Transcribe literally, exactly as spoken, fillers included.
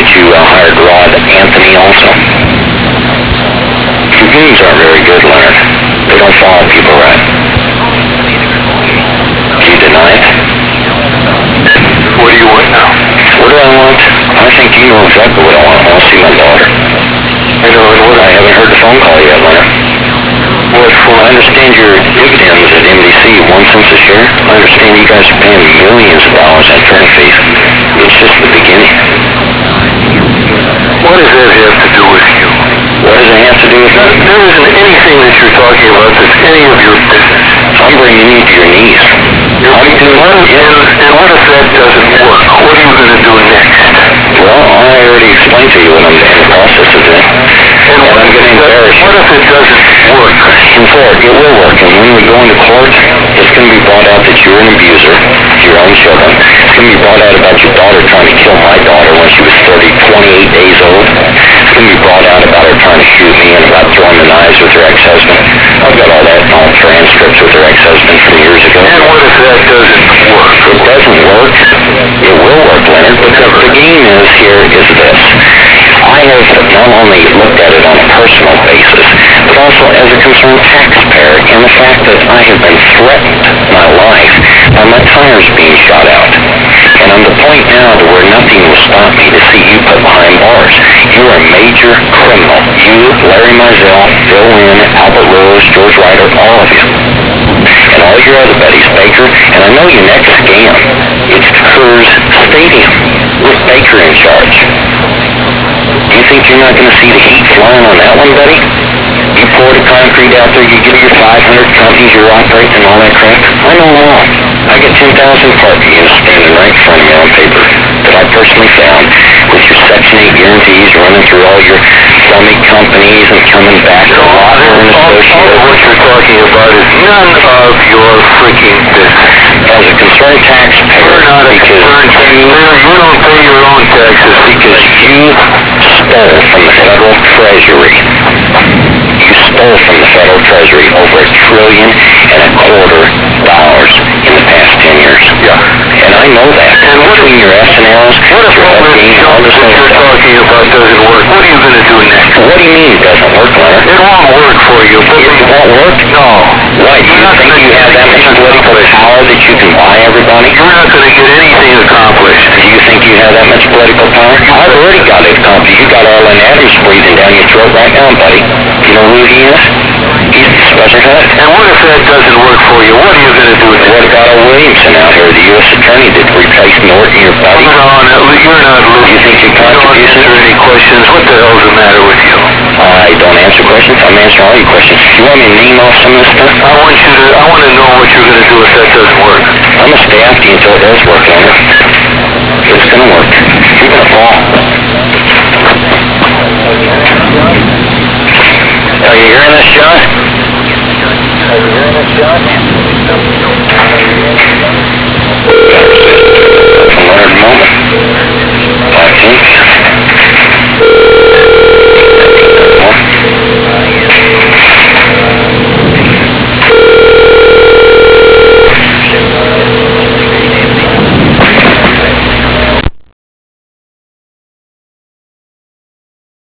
that you uh, hired Rod Anthony also? Your games aren't very good, Leonard. They don't follow people right. Do you deny it? What do you want now? What do I want? I think you know exactly what I want. I want to see my daughter. I know, and what? I haven't heard the phone call yet, Leonard. What for? I understand your dividends at M D C, one cent a share. I understand you guys are paying millions of dollars in attorney fees. It's just the beginning. What does that have to do with you? What does it have to do with me? There isn't anything that you're talking about that's any of your business. I'm bringing you to your knees. You're I'm doing what if, yeah. and, and what if that doesn't work? What are you going to do next? Well, I already explained to you what I'm in the process of doing. And, And I'm going to embarrass you. What if it doesn't work? In Florida, it will work. And when we go into court, it's going to be brought out that you're an abuser to your own children. It's going to be brought out about your daughter trying to kill my daughter when she was thirty, twenty-eight days old. It's going to be brought out about her trying to shoot me and about throwing the knives with her ex-husband. I've got all that in all transcripts with her ex-husband from years ago. And what if that doesn't work? It doesn't work. It will work, Leonard, because the game is here is this. I have not only looked at it on a personal basis, but also as a concerned taxpayer, and the fact that I have been threatened my life by my tires being shot out. And I'm the point now to where nothing will stop me to see you put behind bars. You are a major criminal. You, Larry Mizell, Phil Wynn, Albert Rose, George Ryder, all of you. And all your other buddies, Baker, and I know your next scam. It's Coors Stadium with Baker in charge. Do you think you're not going to see the heat flying on that one, buddy? You pour the concrete out there, you give your five hundred companies you're operating and all that crap. I know them all. I got ten thousand parking units standing right in front of me on paper that I personally found with your Section eight guarantees running through all your plumbing companies and coming back to Locker and Associates. All of what you're talking about is none of your freaking business. As a concerned taxpayer, You're not a because concerned you, taxpayer. You don't pay your own taxes. because you stole from the federal treasury. You stole from the federal treasury over a trillion and a quarter dollars in the past ten years. Yeah. And I know that. And what Between your S N Ls, What if your all this updating, all junk this that other you're stuff. talking about doesn't work? What are you going to do next? What do you mean it doesn't work, Leonard? It won't work for you. But It won't work? No. Why? Do you think you have that much political power that you can buy everybody? You're not going to get anything accomplished. Do you think you have that much political power? I've already got it accomplished. You got Arlen Adams breathing down your throat right now, buddy. You know who he is? He's the special cut. And what if that doesn't work for you? What are you going to do next? What about O. Williamson out here, the U S attorney that replaced Norton, your buddy? No, no, you're not listening. You think your You don't contribution? answer any questions. What the hell's the matter with you? I don't answer questions. I'm answering all your questions. You want me to name off some of this stuff? I want you to, I want to know what you're going to do if that doesn't work. I'm going to stay after you until it does work, Leonard. It's going to work. You're going to fall. Are you hearing this, John? Are you hearing this, John? Leonard Moment. I think.